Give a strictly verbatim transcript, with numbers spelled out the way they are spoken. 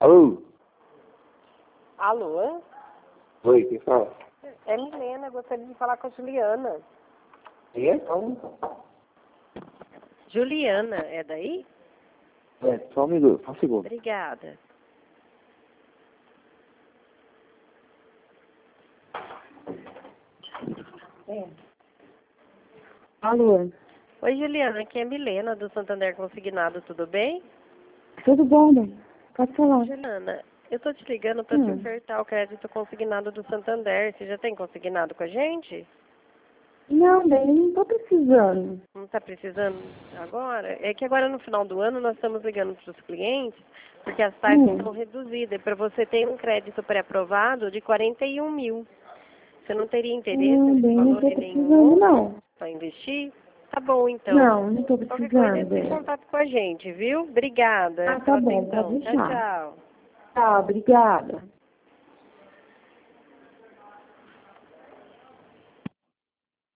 Alô? Alô? Oi, quem fala? É Milena, gostaria de falar com a Juliana. Quem é? Calma. Juliana, é daí? É, só um minuto, só um segundo. Obrigada. É. Alô? Oi, Juliana, aqui é Milena, do Santander Consignado, tudo bem? Tudo bom, bem? Pode falar. Juliana, eu tô te ligando para te Hum. ofertar o crédito consignado do Santander. Você já tem consignado com a gente? Não, bem, eu não tô precisando. Não está precisando agora? É que agora no final do ano nós estamos ligando para os clientes porque as taxas Hum. estão reduzidas. Para você ter um crédito pré-aprovado de quarenta e um mil. Você não teria interesse Não, nesse bem, não valor tô em nenhum precisando, outro não. para investir? Tá bom, então. Não, não tô Qualquer coisa, precisando, entre em bem. contato com a gente, viu? Obrigada Ah, tá pela bom, pode atenção. Tchau, deixar. tchau. Tá, obrigada.